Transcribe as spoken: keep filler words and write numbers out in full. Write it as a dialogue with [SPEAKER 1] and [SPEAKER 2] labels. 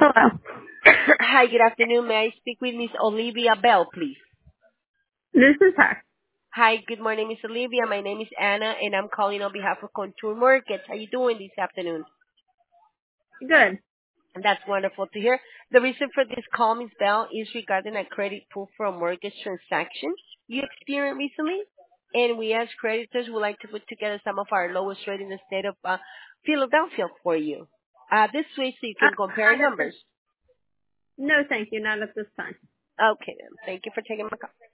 [SPEAKER 1] Hello.
[SPEAKER 2] Hi, good afternoon. May I speak with Miss Olivia Bell, please?
[SPEAKER 1] This is her.
[SPEAKER 2] Hi, good morning, Miss Olivia. My name is Anna, and I'm calling on behalf of Contour Mortgage. How you doing this afternoon?
[SPEAKER 1] Good.
[SPEAKER 2] And that's wonderful to hear. The reason for this call, Miss Bell, is regarding a credit proof for a mortgage transaction you experienced recently. And we as creditors would like to put together some of our lowest rate in the state of uh, Philadelphia for you. Uh, this way so you
[SPEAKER 1] Uh,
[SPEAKER 2] can compare
[SPEAKER 1] not at this,
[SPEAKER 2] numbers.
[SPEAKER 1] no, thank you. Not at this time.
[SPEAKER 2] Okay, then. Thank you for taking my call.